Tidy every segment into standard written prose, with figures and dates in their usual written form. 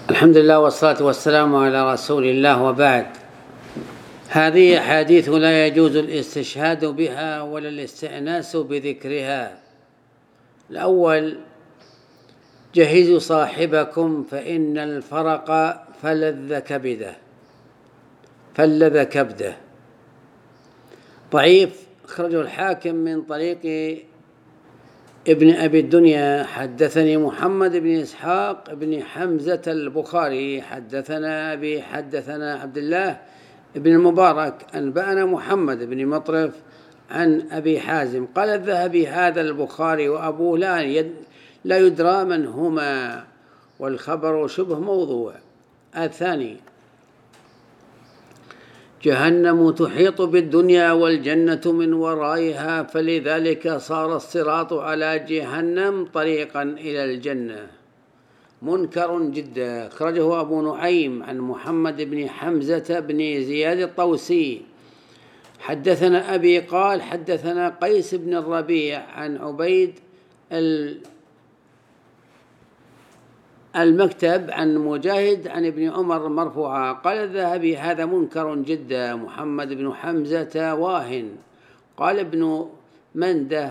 الحمد لله والصلاة والسلام على رسول الله، وبعد. هذه أحاديث لا يجوز الاستشهاد بها ولا الاستئناس بذكرها. الأول: جهزوا صاحبكم فإن الفرق فلذ كبده. ضعيف. أخرجه الحاكم من طريق ابن أبي الدنيا. حدثني محمد بن إسحاق بن حمزة البخاري حدثنا أبي حدثنا عبد الله بن المبارك أنبأنا محمد بن مطرف عن أبي حازم. قال الذهبي: هذا البخاري وأبوه لا يدرى من هما، والخبر شبه موضوع. الثاني: جهنم تحيط بالدنيا والجنة من ورائها، فلذلك صار الصراط على جهنم طريقا إلى الجنة. منكر جدا. أخرجه أبو نعيم عن محمد بن حمزة بن زياد الطوسي. حدثنا أبي قال: حدثنا قيس بن الربيع عن عبيد المكتب عن مجاهد عن ابن عمر مرفوعا. قال الذهبي: هذا منكر جدا. محمد بن حمزة واهن. قال ابن منده: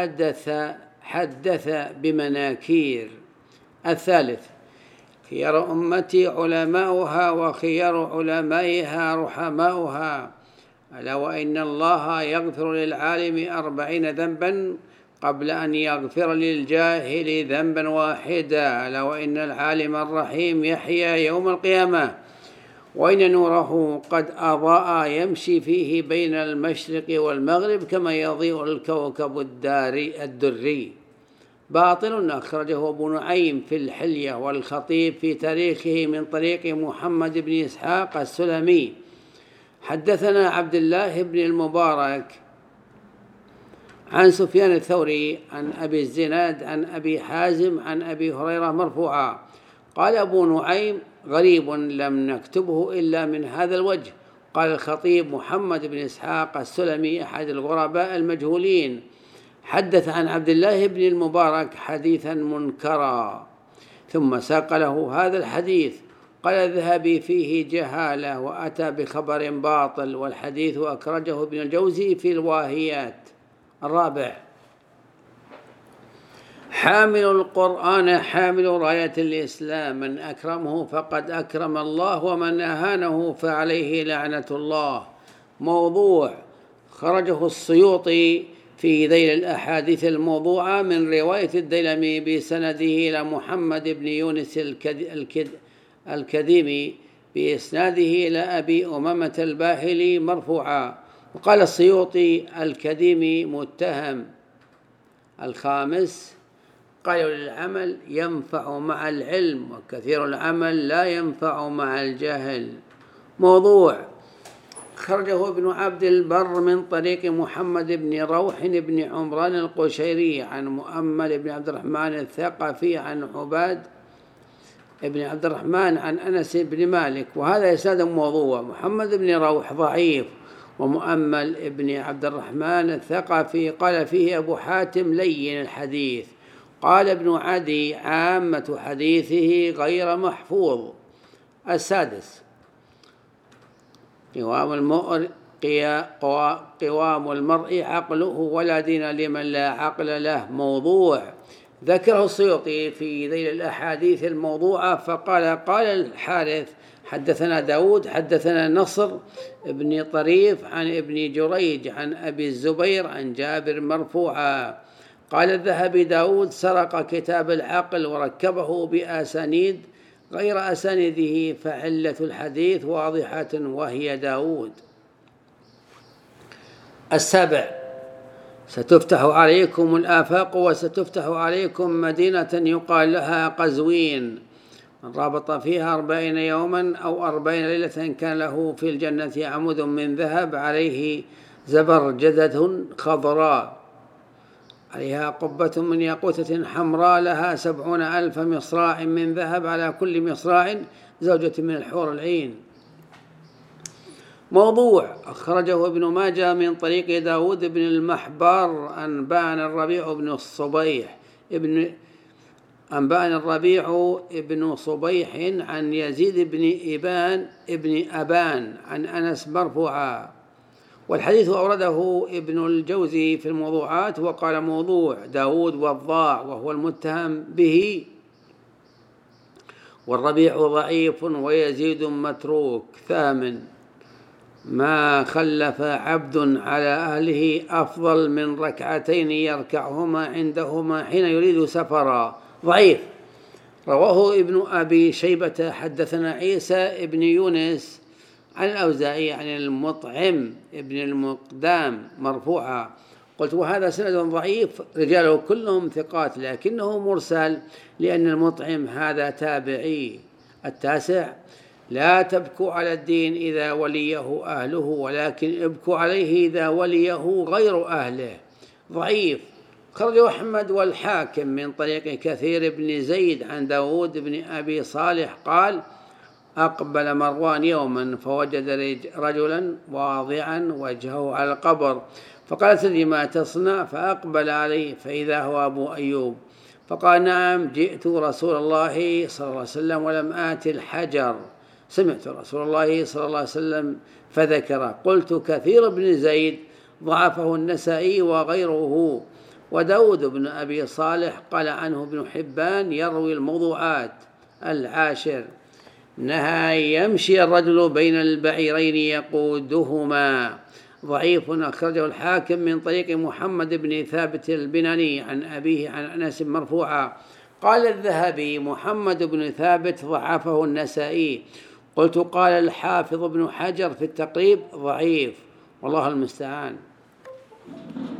حدث بمناكير. الثالث: خيار أمتي علماؤها وخيار علمائها رحماؤها، ألا وإن الله يغفر للعالم 40 ذنبا قبل أن يغفر للجاهل ذنبا واحدا، ألا وإن العالم الرحيم يحيى يوم القيامة، وإن نوره قد أضاء يمشي فيه بين المشرق والمغرب كما يضيء الكوكب الدري. باطل. أخرجه أبو نعيم في الحلية والخطيب في تاريخه من طريق محمد بن إسحاق السلمي. حدثنا عبد الله بن المبارك عن سفيان الثوري عن أبي الزناد عن أبي حازم عن أبي هريرة مرفوعا. قال أبو نعيم: غريب لم نكتبه إلا من هذا الوجه. قال الخطيب: محمد بن إسحاق السلمي أحد الغرباء المجهولين، حدث عن عبد الله بن المبارك حديثا منكرا، ثم ساق له هذا الحديث. قال الذهبي: فيه جهالة وأتى بخبر باطل، والحديث أخرجه ابن الجوزي في الواهيات. الرابع: حامل القرآن حامل راية الإسلام، من أكرمه فقد أكرم الله، ومن أهانه فعليه لعنة الله. موضوع. خرجه السيوطي في ذيل الأحاديث الموضوعة من رواية الديلمي بسنده إلى محمد بن يونس الكديمي بإسناده إلى أبي أمامة الباهلي مرفوعا. وقال السيوطي: الكديمي متهم. الخامس: قليل العمل ينفع مع العلم، وكثير العمل لا ينفع مع الجهل. موضوع. خرجه ابن عبد البر من طريق محمد بن روح بن عمران القشيري عن مؤمل بن عبد الرحمن الثقفي عن عباد ابن عبد الرحمن عن أنس بن مالك، وهذا إسناد موضوع. محمد بن روح ضعيف، ومؤمل ابن عبد الرحمن الثقفي قال فيه أبو حاتم لين الحديث. قال ابن عدي: عامة حديثه غير محفوظ. السادس: قوام المرء عقله، ولا دين لمن لا عقل له. موضوع. ذكره السيوطي في ذيل الأحاديث الموضوعة فقال: قال الحارث: حدثنا داود حدثنا نصر ابن طريف عن ابن جريج عن أبي الزبير عن جابر مرفوعا. قال الذهبي: داود سرق كتاب العقل وركبه بأسانيد غير أسانيده، فعلة الحديث واضحة وهي داود. السابع: ستفتح عليكم الآفاق، وستفتح عليكم مدينة يقال لها قزوين، من رابط فيها 40 يوما أو 40 ليلة كان له في الجنة عمود من ذهب عليه زبرجدة خضراء، عليها قبة من ياقوتة حمراء، لها 70,000 مصراع من ذهب، على كل مصراع زوجة من الحور العين. موضوع. أخرجه ابن ماجه من طريق داود بن المحبار أنبأنا الربيع بن الصبيح ابن أنبأنا الربيع بن صبيح عن يزيد بن إبان ابن أبان عن أنس مرفوعا. والحديث أورده ابن الجوزي في الموضوعات وقال موضوع داود وضاع وهو المتهم به، والربيع ضعيف ويزيد متروك. 8. ما خلف عبد على أهله أفضل من ركعتين يركعهما عندهما حين يريد سفرا. ضعيف. رواه ابن أبي شيبة حدثنا عيسى ابن يونس عن الأوزاعي عن المطعم ابن المقدام مرفوعا. قلت وهذا سند ضعيف رجاله كلهم ثقات لكنه مرسل لأن المطعم هذا تابعي. 9. لا تبكوا على الدين إذا وليه أهله ولكن ابكوا عليه إذا وليه غير أهله. ضعيف. خرجه أحمد والحاكم من طريق كثير بن زيد عن داود بن أبي صالح قال أقبل مروان يوما فوجد رجلا واضعا وجهه على القبر فقال تدري ما تصنع؟ فأقبل عليه فإذا هو أبو أيوب فقال نعم جئت رسول الله صلى الله عليه وسلم ولم آت الحجر، سمعت رسول الله صلى الله عليه وسلم فذكر. قلت كثير بن زيد ضعفه النسائي وغيره. وداود بن أبي صالح قال عنه ابن حبان يروي الموضوعات. 10. نهى يمشي الرجل بين البعيرين يقودهما. ضعيف. أخرجه الحاكم من طريق محمد بن ثابت البناني عن أبيه عن أنس مرفوعا. قال الذهبي محمد بن ثابت ضعفه النسائي. قلت قال الحافظ ابن حجر في التقريب ضعيف والله المستعان.